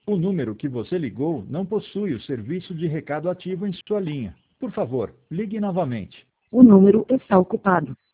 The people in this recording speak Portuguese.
O número que você ligou não possui o serviço de recado ativo em sua linha. Por favor, ligue novamente. O número está ocupado.